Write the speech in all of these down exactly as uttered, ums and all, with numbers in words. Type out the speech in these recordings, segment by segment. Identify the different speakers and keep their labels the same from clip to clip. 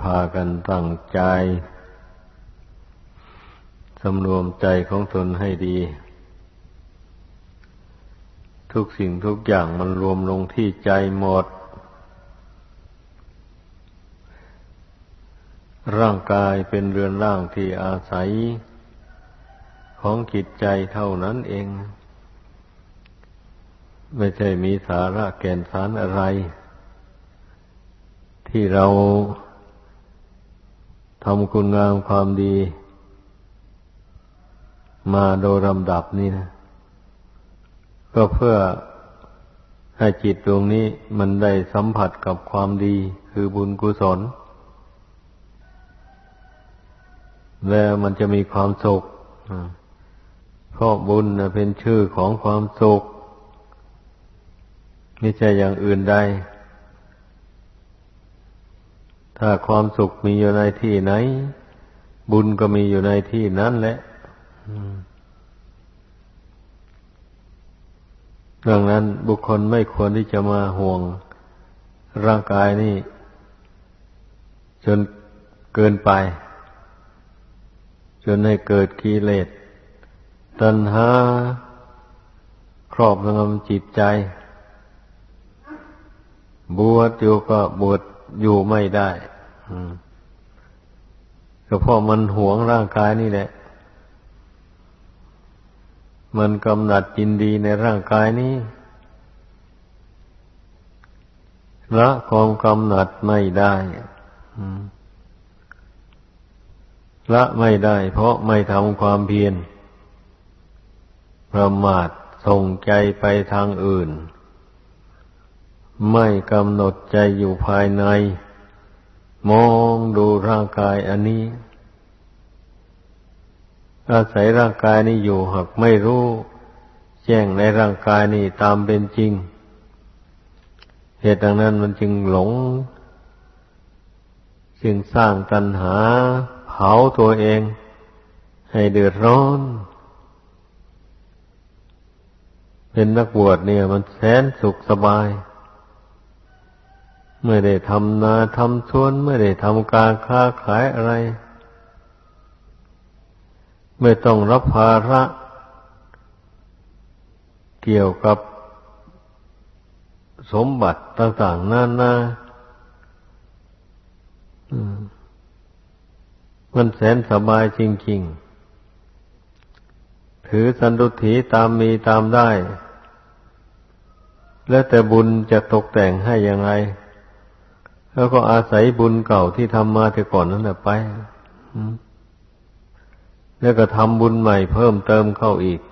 Speaker 1: ากันตั้งใจสำรวมใจของตนให้ดีทุกสิ่งทุกอย่างมันรวมลงที่ใจหมดร่างกายเป็นเรือนร่างที่อาศัยของจิตใจเท่านั้นเองไม่ใช่มีสาระแก่นสารอะไรที่เราทำคุณงามความดีมาโดยลำดับนี่นะก็เพื่อให้จิตดวงนี้มันได้สัมผัสกับความดีคือบุญกุศลแล้วมันจะมีความสุขเพราะบุญนะเป็นชื่อของความสุขไม่ใช่อย่างอื่นใดถ้าความสุขมีอยู่ในที่ไหนบุญก็มีอยู่ในที่นั้นแหละดังนั้นบุคคลไม่ควรที่จะมาห่วงร่างกายนี่จนเกินไปจนให้เกิดกิเลสตัณหาครอบงำจิตใจบวชอยู่ก็บวชอยู่ไม่ได้ก็เพราะมันหวงร่างกายนี่แหละมันกำหนัดยินดีในร่างกายนี้ละความกำหนัดไม่ได้ละไม่ได้เพราะไม่ทำความเพียรประมาทส่งใจไปทางอื่นไม่กำหนดใจอยู่ภายในมองดูร่างกายอันนี้อาศัยร่างกายนี้อยู่หากไม่รู้แจ้งในร่างกายนี้ตามเป็นจริงเหตุดังนั้นมันจึงหลงจึงสร้างตัณหาเผาตัวเองให้เดือดร้อนเป็นนักบวชเนี่ยมันแสนสุขสบายไม่ได้ทำนาทำสวนไม่ได้ทำการค้าขายอะไรไม่ต้องรับภาระเกี่ยวกับสมบัติต่างๆนานามันแสนสบายจริงๆถือสันตุถีตามมีตามได้แล้วแต่บุญจะตกแต่งให้อย่างไรแล้วก็อาศัยบุญเก่าที่ทำมาแต่ก่อนนั้นแหละไปแล้วก็ทำบุญใหม่เพิ่มเติมเข้าอีก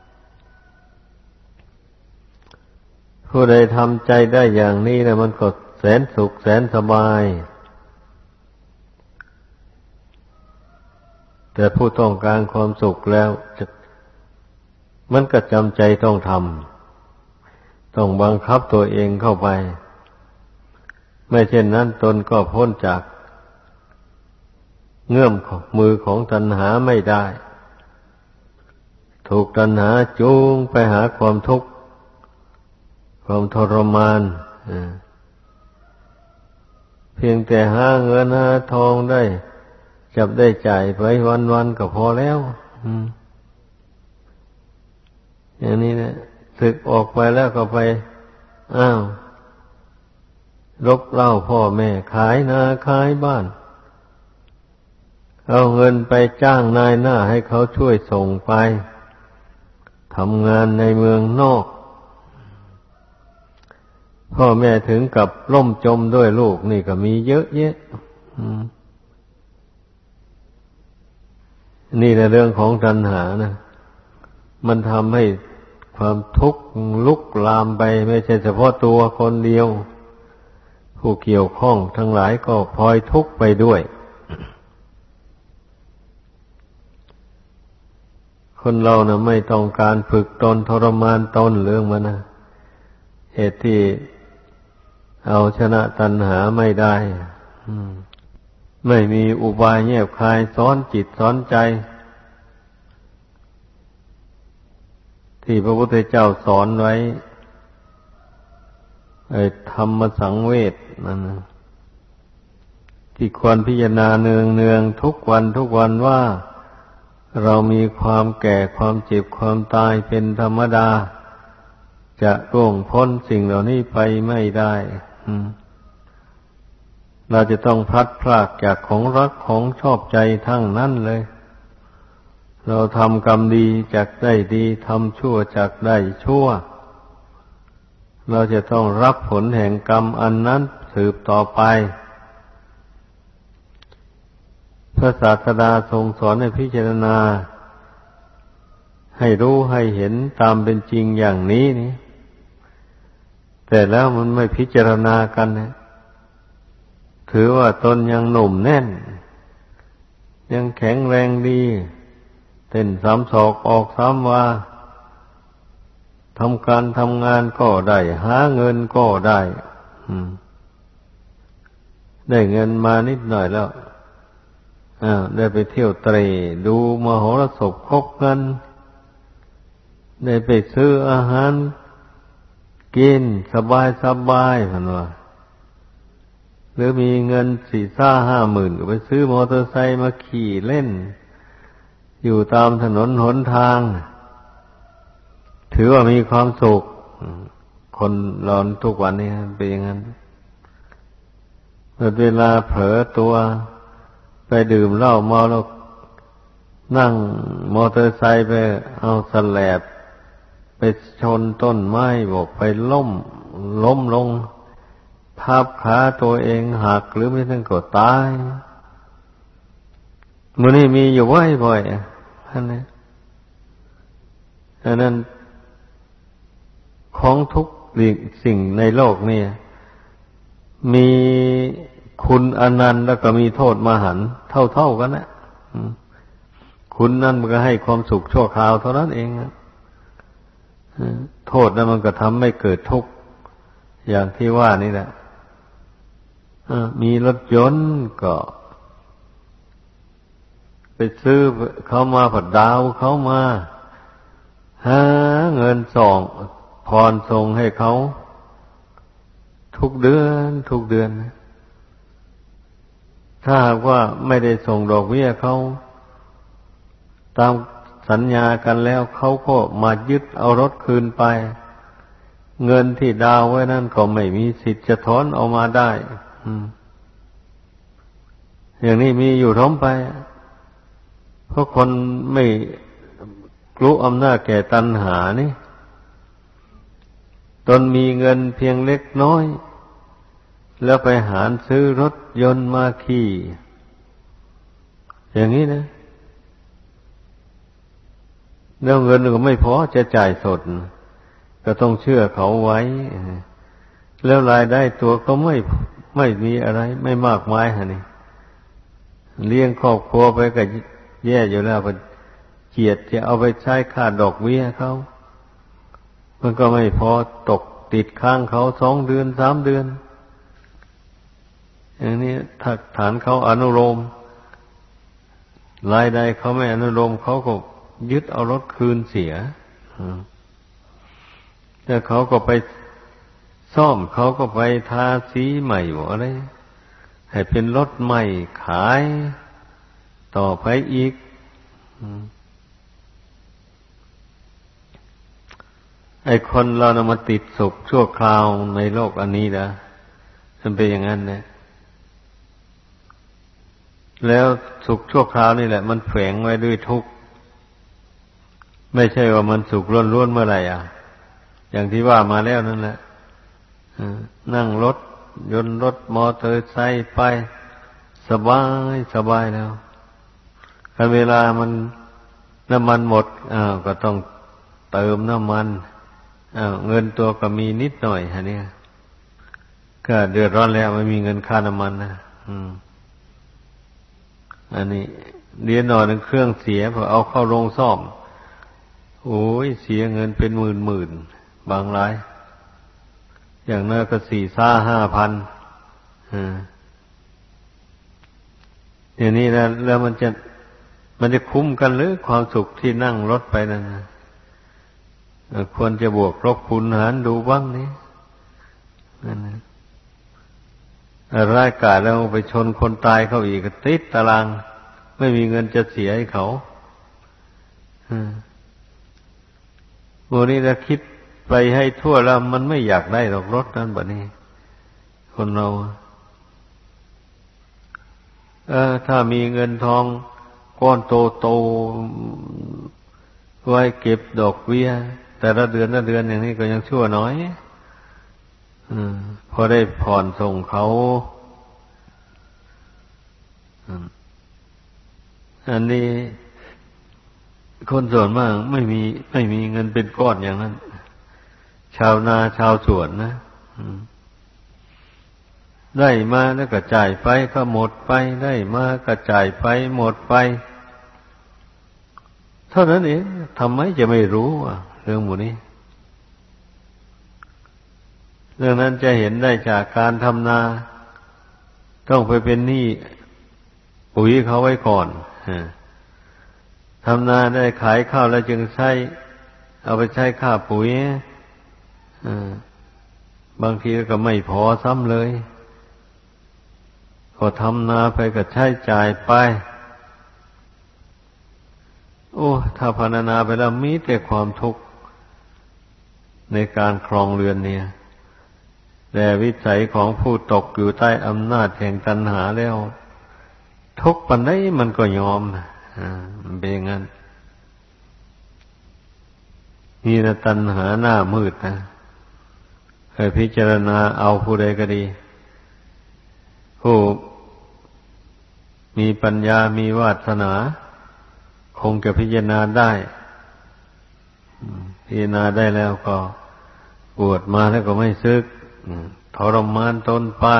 Speaker 1: ผู้ใดทำใจได้อย่างนี้นะมันก็แสนสุขแสนสบายแต่ผู้ต้องการความสุขแล้วจะมันก็จำใจต้องทำต้องบังคับตัวเองเข้าไปไม่เช่นนั้นตนก็พ้นจากเงื้อมมือของตัณหาไม่ได้ถูกตัณหาจูงไปหาความทุกข์ความทรมานเพียงแต่หาเงินหาทองได้จับได้จ่ายไปวันๆก็พอแล้วอย่างนี้นะศึกออกไปแล้วก็ไปอ้าวรบเล่าพ่อแม่ขายนาขายบ้านเอาเงินไปจ้างนายหน้าให้เขาช่วยส่งไปทำงานในเมืองนอกพ่อแม่ถึงกับล่มจมด้วยลูกนี่ก็มีเยอะแยะนี่แหละเรื่องของตัณหานะมันทำให้ความทุกข์ลุกลามไปไม่ใช่เฉพาะตัวคนเดียวผู้เกี่ยวข้องทั้งหลายก็พลอยทุกข์ไปด้วยคนเรานะไม่ต้องการฝึกตนทรมานตนเรื่องมันนะเหตุที่เอาชนะตัณหาไม่ได้ไม่มีอุบายแยบคายสอนจิตสอนใจที่พระพุทธเจ้าสอนไว้ไอ้ธรรมสังเวชนั่นนะที่ควรพิจารณาเนืองเนืองทุกวันทุกวันว่าเรามีความแก่ความเจ็บความตายเป็นธรรมดาจะล่วงพ้นสิ่งเหล่านี้ไปไม่ได้เราจะต้องพลัดพรากจากของรักของชอบใจทั้งนั้นเลยเราทำกรรมดีจากได้ดีทำชั่วจากได้ชั่วเราจะต้องรับผลแห่งกรรมอันนั้นสืบต่อไปพระศาสดาทรงสอนให้พิจารณาให้รู้ให้เห็นตามเป็นจริงอย่างนี้นี่แต่แล้วมันไม่พิจารณากันนะถือว่าตนยังหนุ่มแน่นยังแข็งแรงดีเต้นสามศอกออกสามวาทำการทำงานก็ได้หาเงินก็ได้ได้เงินมานิดหน่อยแล้วได้ไปเที่ยวเตร่ดูมโหรสพคบกันได้ไปซื้ออาหารกินสบายสบายพันว่าหรือมีเงินสี่ซ่าห้าหมื่นก็ไปซื้อมอเตอร์ไซค์มาขี่เล่นอยู่ตามถนนหนทางถือว่ามีความสุขคนเราทุกวันนี้เป็นอย่างนั้นเวลาเผลอตัวไปดื่มเหล้าเมาแล้วนั่งมอเตอร์ไซค์ไปเอาสแลบไปชนต้นไม้บอกไปล้มล้มลงทับขาตัวเองหักหรือไม่ทั้งก็ตายมื้อนี้มีอยู่บ่อยๆอันนี้อันนั้นของทุกสิ่งในโลกนี่มีคุณอนันต์แล้วก็มีโทษมหันต์เท่าๆกันนะคุณนั่นมันก็ให้ความสุขชั่วคราวเท่านั้นเองโทษนั้นมันก็ทำให้เกิดทุกข์อย่างที่ว่านี่แหละมีรถยนต์ก็ไปซื้อเขามาผัดดาวเขามาหาเงินส่งผ่อนส่งให้เขาทุกเดือนทุกเดือนถ้าหากว่าไม่ได้ส่งดอกเบี้ยเขาตามสัญญากันแล้วเขาก็มายึดเอารถคืนไปเงินที่ดาวไว้นั่นก็ไม่มีสิทธิ์จะถอนออกมาได้อย่างนี้มีอยู่ท้องไปเพราะคนไม่รู้อำนาจแก่ตัณหานี่ตนมีเงินเพียงเล็กน้อยแล้วไปหาซื้อรถยนต์มาขี่อย่างนี้นะแล้วเงินก็ไม่พอจะจ่ายสดก็ต้องเชื่อเขาไว้แล้วรายได้ตัวก็ไม่ไม่มีอะไรไม่มากมายฮะนี่เลี้ยงครอบครัวไปก็แย่อยู่แล้วเกียรติจะเอาไปใช้ค่าดอกเบี้ยเขามันก็ไม่พอตกติดค้างเขาสองเดือนสามเดือนอย่างนี้ถ้าฐานเขาอนุโลมรายได้เขาไม่อนุโลมเขาก็ยึดเอารถคืนเสียแต่เขาก็ไปซ่อมเขาก็ไปทาสีใหม่หมดอะไรให้เป็นรถใหม่ขายต่อไปอีกไอ้คนเรานะมาติดสุขชั่วคราวในโลกอันนี้นะมันเป็นอย่างนั้นนะแล้วสุขชั่วคราวนี่แหละมันแฝงไว้ด้วยทุกข์ไม่ใช่ว่ามันสุขล้วนๆเมื่อไหร่อ่ะอย่างที่ว่ามาแล้วนั่นแหละนั่งรถยนต์รถมอเตอร์ไซค์ไปสบายสบายแล้วแต่เวลามันน้ำมันหมดอ้าวก็ต้องเติมน้ำมันอ้าวเงินตัวก็มีนิดหน่อยฮะเนี่ยก็เดือดร้อนแล้วไม่มีเงินค่าน้ำมันนะอืมอันนี้เดี๋ยวหน่อยนึงเครื่องเสียพอเอาเข้าโรงซ่อมโอ้ยเสียเงินเป็นหมื่นหมื่นบางรายอย่างน้อยก็สี่ซ่าห้าพันอ่าอย่างนี้นะแล้วมันจะมันจะคุ้มกันหรือความสุขที่นั่งรถไปนั่นนะควรจะบวกลบคูณหารดูบ้างนี่นั่นนะร้ายกาจแล้วไปชนคนตายเขาอีกก็ติดตารางไม่มีเงินจะเสียให้เขาโมนี้ถ้าคิดไปให้ทั่วแล้วมันไม่อยากได้หรอกรถนั้นแบบนี้คนเราเออถ้ามีเงินทองก้อนโตๆไว้เก็บดอกเบี้ยแต่ละเดือนละเดือนอย่างนี้ก็ยังชั่วน้อยอืมพอได้ผ่อนส่งเขาอันนี้คนส่วนมากไม่มีไม่มีเงินเป็นก้อนอย่างนั้นชาวนาชาวสวนนะได้มาแล้วก็จ่ายไปก็หมดไปได้มาก็จ่ายไปหมดไปเท่านั้นเองทำไมจะไม่รู้อ่ะเรื่องหมู่นี้เรื่องนั้นจะเห็นได้จากการทำนาต้องไปเป็นหนี้ปุ๋ยเขาไว้ก่อนทำนาได้ขายข้าวแล้วจึงใช้เอาไปใช้ค่าปุ๋ยบางทีก็ไม่พอซ้ำเลยก็ทำนาไปก็ใช้จ่ายไปโอ้ถ้าพรรณนาไปแล้วมีแต่ความทุกข์ในการครองเรือนเนี่ยแต่วิสัยของผู้ตกอยู่ใต้อำนาจแห่งตัณหาแล้วทุกข์ปานใดมันก็ยอมอ่ามันเป็นอย่างนั้นนี่นะตัณหาหน้ามืดนะเคยพิจารณาเอาผู้ใดก็ดีผู้มีปัญญามีวาสนาคงจะพิจารณาได้พิจารณาได้แล้วก็ปวดมาแล้วก็ไม่ซึกทรมานตนไป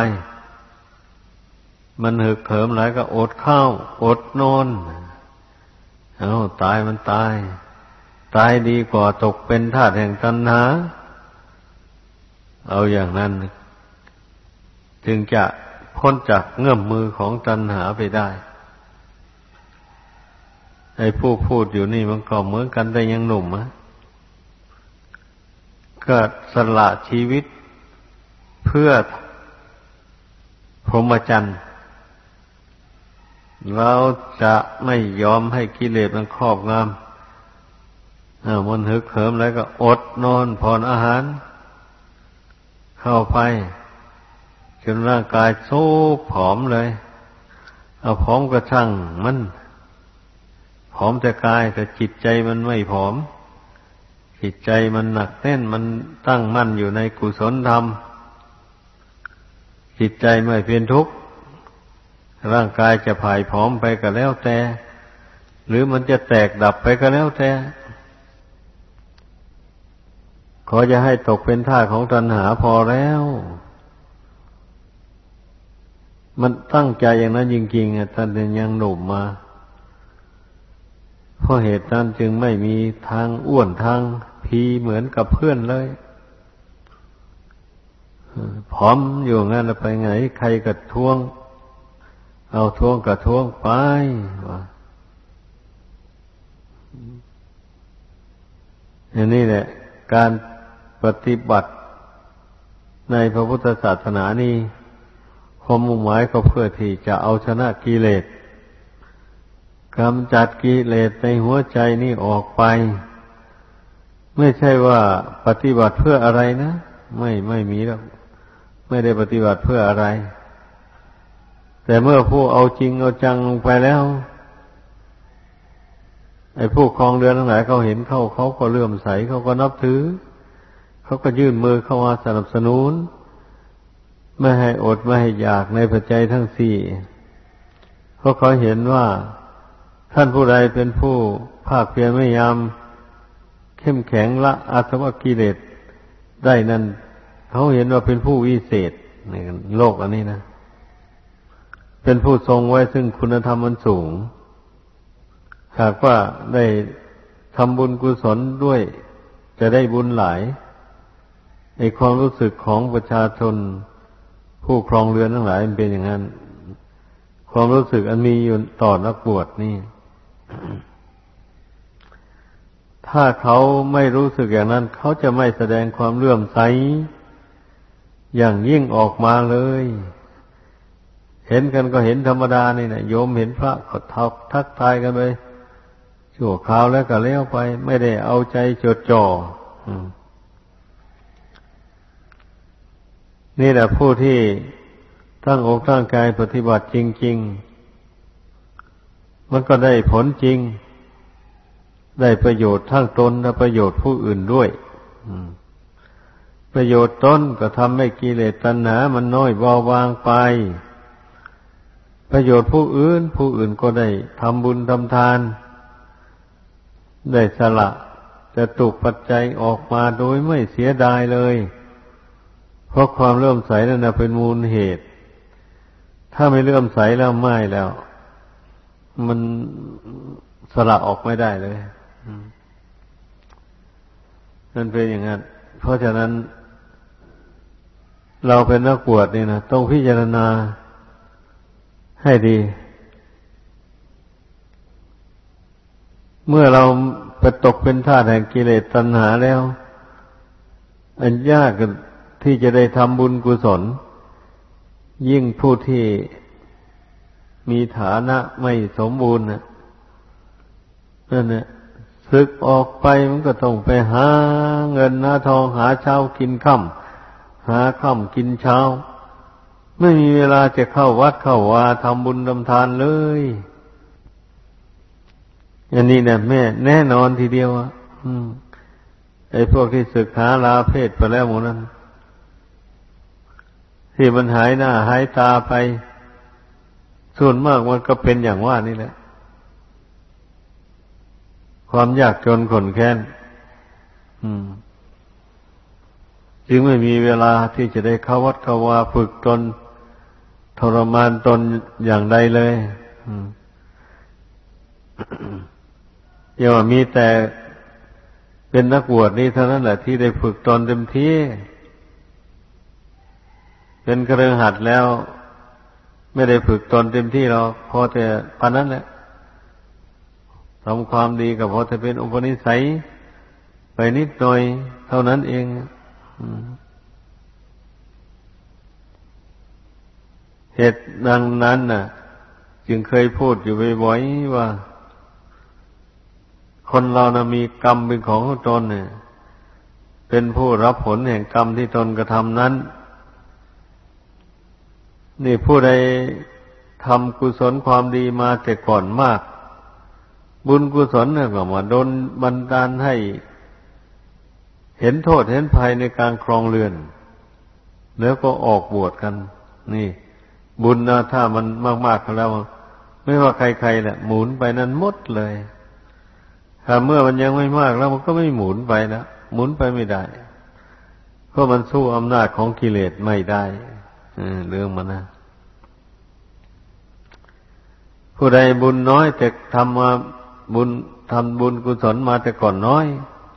Speaker 1: มันหึกเหิมหลายก็อดข้าวอดนอนเอาตายมันตายตายดีกว่าตกเป็นทาสแห่งตัณหาเอาอย่างนั้นจึงจะพ้นจากเงื้อมมือของตัณหาไปได้ไอ้ผู้พูดอยู่นี่มันก็เหมือนกันแต่ยังหนุ่มอะก็สละชีวิตเพื่อพรหมจรรย์เราจะไม่ยอมให้กิเลสมันครอบงำอ่ามันฮึกเหิมแล้วก็อดนอนผ่อนอาหารเข้าไปจนร่างกายโซกผอมเลยเอาผอมก็ช่างมันผอมแต่กายแต่จิตใจมันไม่ผอมจิตใจมันหนักแน่นมันตั้งมั่นอยู่ในกุศลธรรมจิตใจไม่เป็นทุกข์ร่างกายจะผายผอมไปก็แล้วแต่หรือมันจะแตกดับไปก็แล้วแต่ขอจะให้ตกเป็นทาสของตัณหาพอแล้วมันตั้งใจอย่างนั้นจริงๆอ่ะท่านยังหนุ่มมาเพราะเหตุนั้นจึงไม่มีทางอ้วนทางพีเหมือนกับเพื่อนเลยผอมอยู่งั้นแล้วไปไงใครก็ท้วงเอาท้วงก็ท้วงไปว่าอย่างนี้แหละการปฏิบัติในพระพุทธศาสนานี่ความมุ่งหมายก็เพื่อที่จะเอาชนะกิเลสกำจัดกิเลสในหัวใจนี่ออกไปไม่ใช่ว่าปฏิบัติเพื่ออะไรนะไม่ไม่มีหรอกไม่ได้ปฏิบัติเพื่ออะไรแต่เมื่อผู้เอาจริงเอาจังลงไปแล้วไอ้ผู้ครองเรือนทั้งหลายเขาเห็นเขาเขาก็เลื่อมใสเขาก็นับถือเขาก็ยื่นมือเข้ามาสนับสนุนไม่ให้อดไม่ให้อยากในปัจจัยทั้งสี่เพราะเขาเห็นว่าท่านผู้ใดเป็นผู้ภาคเพียรพยายามเข้มแข็งละอาสวะกิเลสได้นั้นเขาเห็นว่าเป็นผู้วิเศษในโลกอันนี้นะเป็นผู้ทรงไว้ซึ่งคุณธรรมอันสูงหากว่าได้ทำบุญกุศลด้วยจะได้บุญหลายในความรู้สึกของประชาชนผู้ครองเรือนทั้งหลายมันเป็นอย่างนั้นความรู้สึกอันมีอยู่ต่อนักบวชนี่ถ้าเขาไม่รู้สึกอย่างนั้นเขาจะไม่แสดงความเลื่อมใสอย่างยิ่งออกมาเลยห็นกันก็เห็นธรรมดานี่นะโยมเห็นพระก็ทักทักทายกันไปชั่วคราวแล้วก็เลี้ยวไปไม่ได้เอาใจจดจ่อนี่แหละผู้ที่ตั้งอกตั้งใจปฏิบัติจริงๆมันก็ได้ผลจริงได้ประโยชน์ทั้งตนและประโยชน์ผู้อื่นด้วยประโยชน์ตนก็ทำให้กิเลสตัณหามันน้อยเบาบางไปประโยชน์ผู้อื่นผู้อื่นก็ได้ทำบุญทำทานได้สละจะตุปัจจัยออกมาโดยไม่เสียดายเลยเพราะความเลื่อมใสนั่นนะเป็นมูลเหตุถ้าไม่เลื่อมใสแล้วไม่แล้วมันสละออกไม่ได้เลยนั่นเป็นอย่างนั้นเพราะฉะนั้นเราเป็นนักบวชนี่นะต้องพิจารณาให้ดีเมื่อเราไปตกเป็นทาสแห่งกิเลสตัณหาแล้วอันยากที่จะได้ทำบุญกุศลยิ่งผู้ที่มีฐานะไม่สมบูรณ์นั่นแหละศึกออกไปมันก็ต้องไปหาเงินหาทองหาเช้ากินค่ำหาค่ำกินเช้าไม่มีเวลาจะเข้าวัดเข้าวาทำบุญทำทานเลยอันนี้เนี่ยแม่แน่นอนทีเดียวอ่ะไอ้พวกที่ศึกหาลาเพศไปแล้วหมดนั้นที่มันหายหน้าหายตาไปส่วนมากมันก็เป็นอย่างว่านี่แหละความยากจนขนแค้นจึงไม่มีเวลาที่จะได้เข้าวัดเข้าวาฝึกตนทรมานตนอย่างใดเลยอย่าว่ามีแต่เป็นนักบวชนี่เท่านั้นแหละที่ได้ฝึกตนเต็มที่เป็นคฤหัสถ์แล้วไม่ได้ฝึกตนเต็มที่หรอกพอแต่ปานนั้นแหละทำความดีก็พอจะเป็นอุปนิสัยไปนิดหน่อยเท่านั้นเองเหตุดังนั้นน่ะจึงเคยพูดอยู่บ่อยๆว่าคนเรานะมีกรรมเป็นของตนเนี่ยเป็นผู้รับผลแห่งกรรมที่ตนกระทำนั้นนี่ผู้ใดทำกุศลความดีมาแต่ก่อนมากบุญกุศลเนี่ยก็มาโดนบันดาลให้เห็นโทษเห็นภัยในการครองเรือนแล้วก็ออกบวชกันนี่บุญนะถ้ามันมากๆแล้วไม่ว่าใครๆแหละหมุนไปนั้นหมดเลยถ้าเมื่อมันยังไม่มากแล้วมันก็ไม่หมุนไปนะหมุนไปไม่ได้เพราะมันสู้อำนาจของกิเลสไม่ได้เรื่องมันนะผู้ใดบุญน้อยแต่ทำมาบุญทำบุญกุศลมาแต่ก่อนน้อย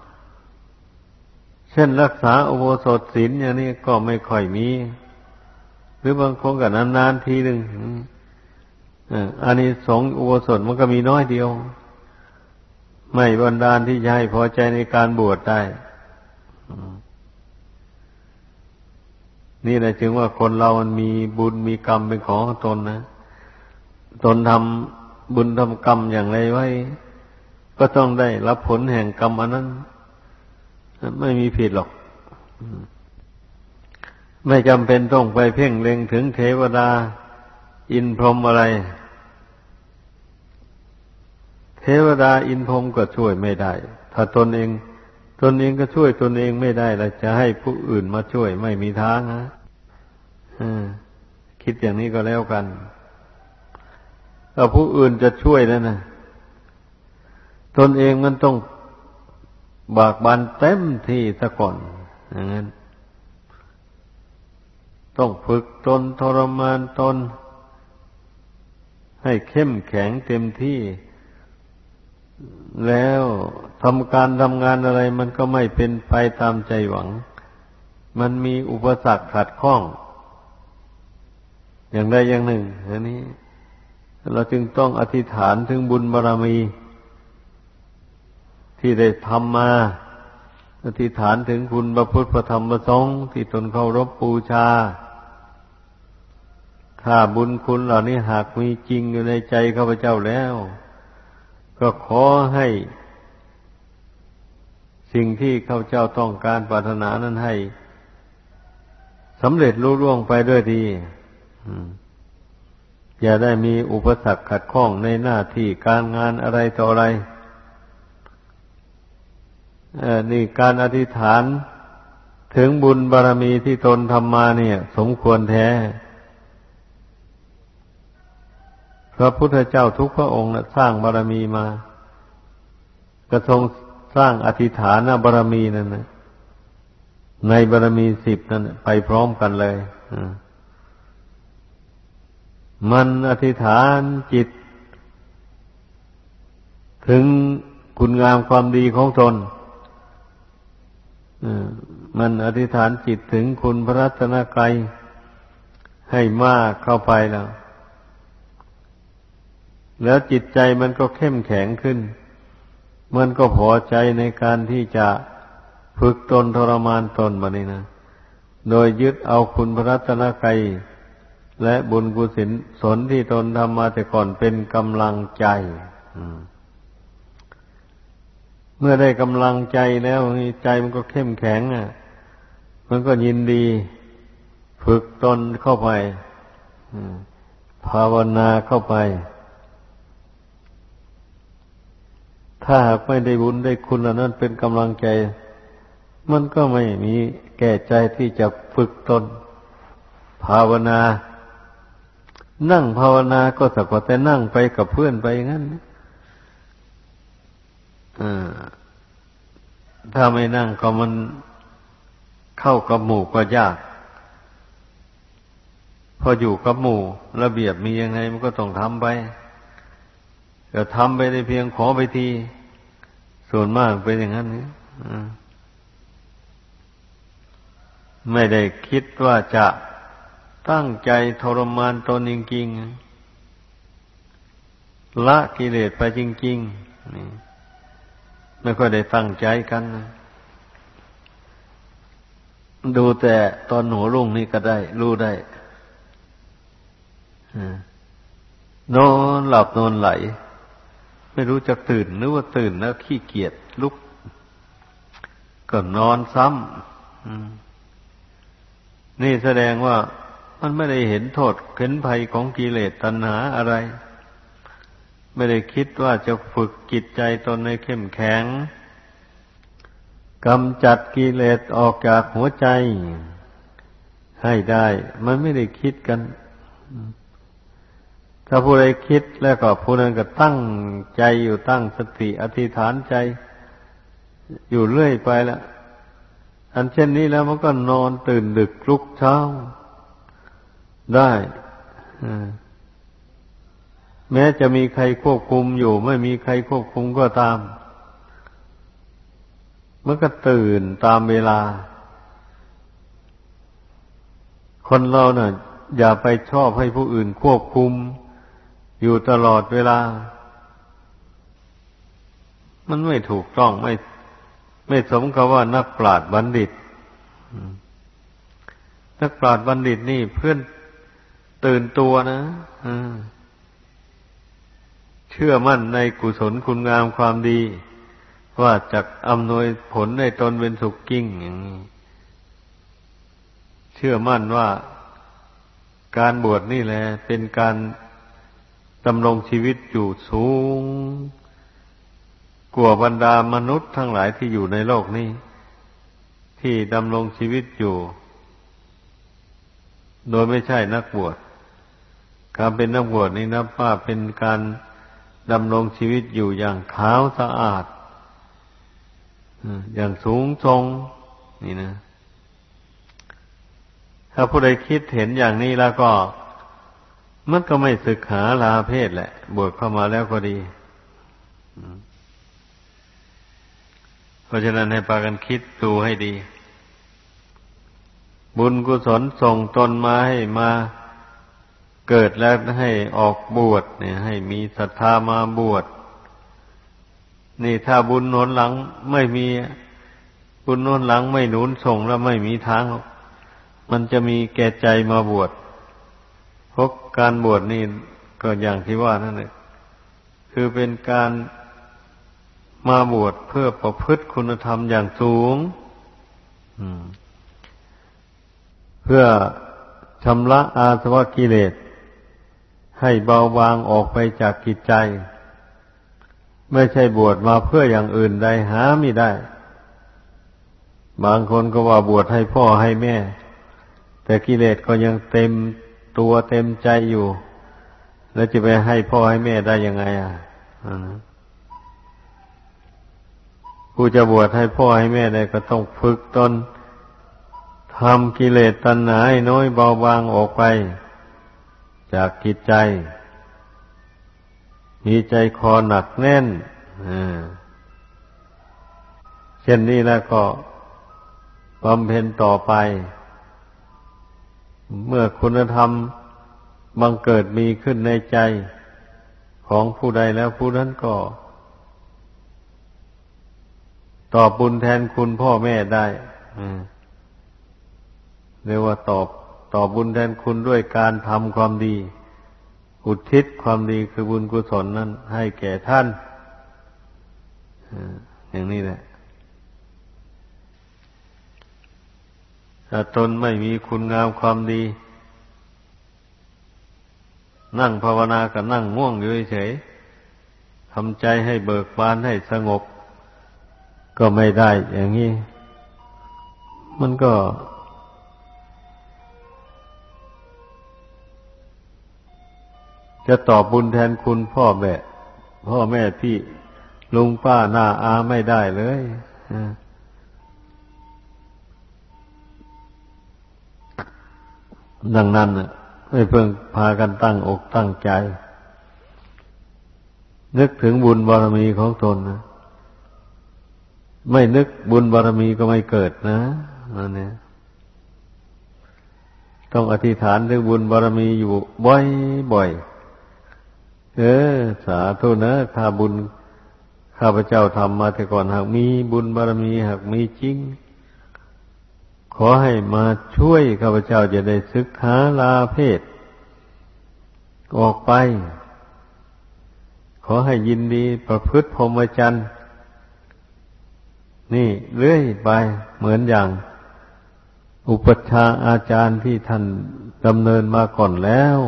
Speaker 1: เช่นรักษาอุโบสถศีลอย่างนี้ก็ไม่ค่อยมีหรือบางคนก็นานๆทีหนึ่งอานิสงส์อุโบสถมันก็มีน้อยเดียวไม่บันดาลที่จะให้พอใจในการบวชได้นี่แหละจึงว่าคนเรามันมีบุญมีกรรมเป็นของตนนะตนทำบุญทำกรรมอย่างไรไว้ก็ต้องได้รับผลแห่งกรรมอันนั้นไม่มีผิดหรอกไม่จำเป็นต้องไปเพ่งเล็งถึงเทวดาอินพรหมอะไรเทวดาอินพรหมก็ช่วยไม่ได้ถ้าตนเองตนเองก็ช่วยตนเองไม่ได้แล้วจะให้ผู้อื่นมาช่วยไม่มีทางนะคิดอย่างนี้ก็แล้วกันถ้าผู้อื่นจะช่วยแล้วนะตนเองมันต้องบากบั่นเต็มที่ซะก่อนอย่างนั้นต้องฝึกตนทรมานตนให้เข้มแข็งเต็มที่แล้วทำการทำงานอะไรมันก็ไม่เป็นไปตามใจหวังมันมีอุปสรรคขัดข้องอย่างใดอย่างหนึ่งอันนี้เราจึงต้องอธิษฐานถึงบุญบารมีที่ได้ทำมาอธิษฐานถึงคุณพระพุทธพระธรรมพระสงฆ์ที่ตนเคารพบูชาทถ้าบุญคุณเหล่านี้หากมีจริงอยู่ในใจข้าพเจ้าแล้วก็ขอให้สิ่งที่ข้าพเจ้าต้องการปรารถนานั้นให้สำเร็จลุล่วงไปด้วยดีอย่าได้มีอุปสรรคขัดข้องในหน้าที่การงานอะไรต่ออะไรเอ่อนี่การอธิษฐานถึงบุญบารมีที่ตนทำมาเนี่ยสมควรแท้พระพุทธเจ้าทุกพระองค์สร้างบารมีมากระทรงสร้างอธิษฐานบารมีนั่นนะในบารมีสิบนั้นไปพร้อมกันเลยมันอธิษฐานจิตถึงคุณงามความดีของตนมันอธิษฐานจิตถึงคุณพระรัตนกรัยให้มากเข้าไปแล้วแล้วจิตใจมันก็เข้มแข็งขึ้นมันก็พอใจในการที่จะฝึกตนทรมานตนมานี่นะโดยยึดเอาคุณพระรัตนกรัยและบุญกุศลที่ตนทำมาแต่ก่อนเป็นกำลังใจเมื่อได้กำลังใจแล้วใจมันก็เข้มแข็งอ่ะมันก็ยินดีฝึกตนเข้าไปภาวนาเข้าไปถ้าหากไม่ได้บุญได้คุณเหล่านั้นเป็นกำลังใจมันก็ไม่มีแก่ใจที่จะฝึกตนภาวนานั่งภาวนาก็สักว่าแต่นั่งไปกับเพื่อนไปอย่างนั้นถ้าไม่นั่งก็มันเข้ากับหมู่ก็ยากพออยู่กับหมู่ระเบียบมียังไงมันก็ต้องทำไปก็ทำไปได้เพียงขอไปทีส่วนมากเป็นอย่างนั้นนี่ไม่ได้คิดว่าจะตั้งใจทรมานตนจริงๆละกิเลสไปจริงๆนี่ไม่ค่อยได้ตั้งใจกันนะดูแต่ตอนหัวรุ่งนี่ก็ได้รู้ได้นอนหลับนอนไหลไม่รู้จะตื่นนึกว่าตื่นแล้วขี้เกียจลุกก็นอนซ้ำนี่แสดงว่ามันไม่ได้เห็นโทษเห็นภัยของกิเลสตัณหาอะไรไม่ได้คิดว่าจะฝึกจิตใจตนให้เข้มแข็งกำจัดกิเลสออกจากหัวใจให้ได้มันไม่ได้คิดกันถ้าผู้ใดคิดแล้วก็ผู้นั้นก็ตั้งใจอยู่ตั้งสติอธิษฐานใจอยู่เรื่อยไปละอันเช่นนี้แล้วมันก็นอนตื่นดึกลุกเช้าได้แม้จะมีใครควบคุมอยู่ไม่มีใครควบคุมก็ตามมันก็ตื่นตามเวลาคนเราน่ะอย่าไปชอบให้ผู้อื่นควบคุมอยู่ตลอดเวลามันไม่ถูกต้องไม่ไม่สมกับว่านักปราชญ์บัณฑิตนักปราชญ์บัณฑิตนี่เพื่อนตื่นตัวนะเชื่อมั่นในกุศลคุณงามความดีว่าจะอำนวยผลให้ตนเป็นสุขจริงอย่างนี้เชื่อมั่นว่าการบวชนี่แหละเป็นการดำรงชีวิตอยู่สูงกว่าบรรดามนุษย์ทั้งหลายที่อยู่ในโลกนี้ที่ดำรงชีวิตอยู่โดยไม่ใช่นักบวชการเป็นนักบวชนี่นับว่าเป็นการดำรงชีวิตอยู่อย่างขาวสะอาดอย่างสูงทรงนี่นะถ้าผู้ใดคิดเห็นอย่างนี้แล้วก็มันก็ไม่ศึกษาลาเพศแหละบวชเข้ามาแล้วก็ดีเพราะฉะนั้นให้พากันคิดดูให้ดีบุญกุศลส่งตนมาให้มาเกิดแล้วให้ออกบวชเนี่ยให้มีศรัทธามาบวชนี่ถ้าบุญหนุนหลังไม่มีบุญหนุนหลังไม่หนุนส่งแล้วไม่มีทางมันจะมีแก่ใจมาบวชเพราะการบวชนี่ก็อย่างที่ว่านั่นแหละคือเป็นการมาบวชเพื่อประพฤติคุณธรรมอย่างสูงเพื่อชำระอาสวะกิเลสให้เบาบางออกไปจากจิตใจไม่ใช่บวชมาเพื่ออย่างอื่นใดหาไม่ได้บางคนก็ว่าบวชให้พ่อให้แม่แต่กิเลสก็ยังเต็มตัวเต็มใจอยู่แล้วจะไปให้พ่อให้แม่ได้ยังไงอ่ะผู้จะบวชให้พ่อให้แม่ได้ก็ต้องฝึกตนทำกิเลสตัณหาให้น้อยเบาบางออกไปจากจิตใจมีใจคอหนักแน่นเช่นนี้แล้วก็บำเพ็ญต่อไปเมื่อคุณธรรมบังเกิดมีขึ้นในใจของผู้ใดแล้วผู้นั้นก็ตอบบุญแทนคุณพ่อแม่ได้เรียกว่าตอบตอบบุญแทนคุณด้วยการทำความดีอุทิศความดีคือบุญกุศลนั้นให้แก่ท่านอย่างนี้แหละถ้าตนไม่มีคุณงามความดีนั่งภาวนาก็นั่งง่วงอยู่เฉยทำใจให้เบิกบานให้สงบก็ไม่ได้อย่างนี้มันก็จะตอบบุญแทนคุณพ่อแม่พ่อแม่พี่ลุงป้าน้าอาไม่ได้เลยดังนั้นให้เพิ่งพากันตั้งอกตั้งใจนึกถึงบุญบารมีของตนนะไม่นึกบุญบารมีก็ไม่เกิดนะนั่นเนี่ยต้องอธิษฐานถึงบุญบารมีอยู่บ่อยๆเออสาธุนะถ้าบุญข้าพเจ้าทำมาแต่ก่อนหากมีบุญบารมีหากมีจริงขอให้มาช่วยข้าพเจ้าจะได้ศึกษาลาเพศออกไปขอให้ยินดีประพฤติพรหมจรรย์นี่เรื่อยไปเหมือนอย่างอุปัชฌาย์อาจารย์ที่ท่านดำเนินมาก่อนแล้ว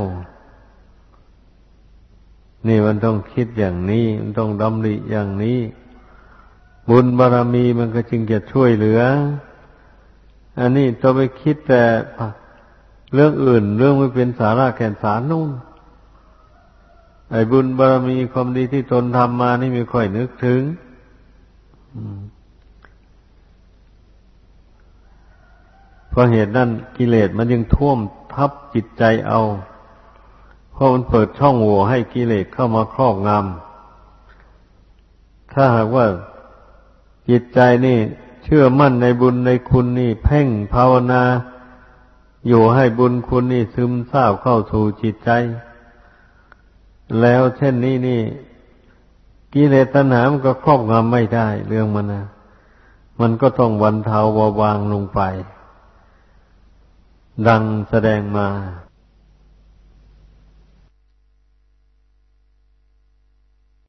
Speaker 1: นี่มันต้องคิดอย่างนี้มันต้องดำริอย่างนี้บุญบารมีมันก็จึงจะช่วยเหลืออันนี้ต้องไปคิดแต่เรื่องอื่นเรื่องไม่เป็นสาระแก่นสารนู่นไอ้บุญบารมีความดีที่ตนทำมานี่ไม่ค่อยนึกถึงเพราะเหตุนั้นกิเลสมันยังท่วมทับจิตใจเอาเพราะมันเปิดช่องโหว่ให้กิเลสเข้ามาครอบงำถ้าหากว่าจิตใจนี่เชื่อมั่นในบุญในคุณนี่เพ่งภาวนาอยู่ให้บุญคุณนี่ซึมซาบเข้าสู่จิตใจแล้วเช่นนี้นี่กิเลสตัณหามันก็ครอบงำไม่ได้เรื่องมันนะมันก็ต้องบรรเทาเบาบางลงไปดังแสดงมา